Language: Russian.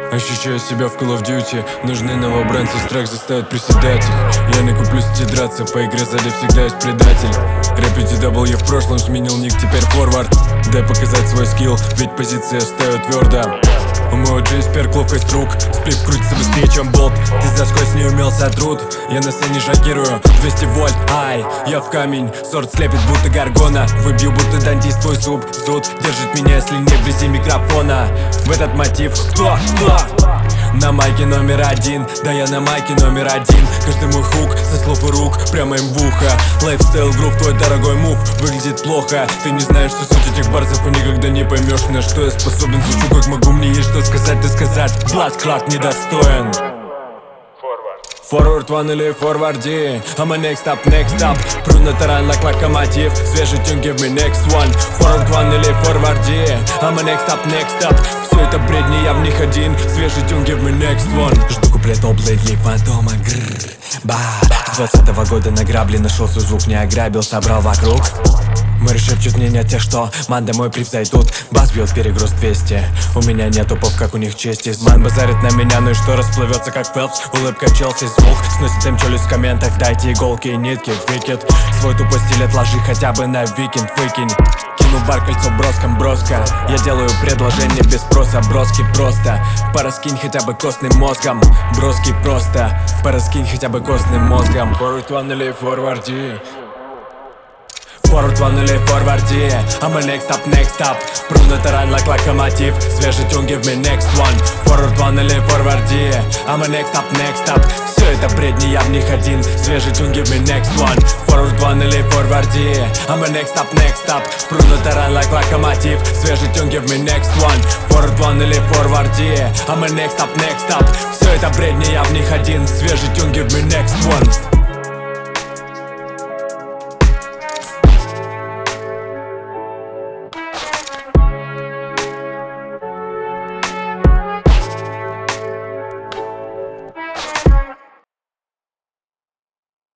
Ощущаю себя в Call of Duty. Нужны новобранцы, страх заставит приседать их. Я не куплюсь идти драться, по игре сзади всегда есть предатель. Рэп в прошлом сменил ник, теперь форвард. Дай показать свой скилл, ведь позиция стою твердо. У моего Джейс перк, ловкость рук. Сплив крутится быстрее, чем болт. Ты засквозь не умел сотрут. Я на сцене шокирую, 200 вольт, ай, я в камень. Сорт слепит, будто гаргона. Выбью, будто дантист, твой зуб. Зуд держит меня, если не вблизи микрофона. В этот мотив кто? На майке номер один, да я на майке номер один. Каждый мой хук со слов и рук прямо им в ухо. Лайфстайл грув, твой дорогой мув выглядит плохо. Ты не знаешь всю суть этих барсов и никогда не поймешь, на что я способен. Звучу как могу, мне есть что сказать, ты сказать. Блад-клад недостоин. Форвард ван или форварди, I'm a next up. Пру натурально как локомотив, свежий тюн, give me next one. Форвард ван или форварди, I'm a next up. Все это бредни, я в них один, свежий тюн, give me next one. Жду куплет облэдли фантома, грррр, ба. С 20-го года на грабли нашел свой звук, не ограбил, собрал вокруг. Мэри шепчут мне не те, что ман домой превзойдут. Бас бьет перегруз 200. У меня нет тупов, как у них чести. Ман базарит на меня, ну и что, расплывется как Фелпс. Улыбка Челси, звук сносит им челюсть в комментах. Дайте иголки и нитки, выкид. Свой тупой стиль отложи хотя бы на викенд, выкинь. Кину бар, кольцо броском, броско. Я делаю предложение без спроса, броски просто. Пораскинь хотя бы костным мозгом. Броски просто. Пораскинь хотя бы костным мозгом. Форвард ван или форварди. Форвард ван или форварди, I'm a next up. Пру натурально как локомотив, свежий тюн, give me next one. Форвард ван или форварди, I'm a next up. Все это бредни, я в них один, свежий тюн, give me next one. Форвард ван или форварди, I'm a next up. Пру натурально как локомотив, свежий тюн, give me next one. Форвард ван или форварди, I'm a next up. Все это бредни, я в них один, свежий тюн, give me next one.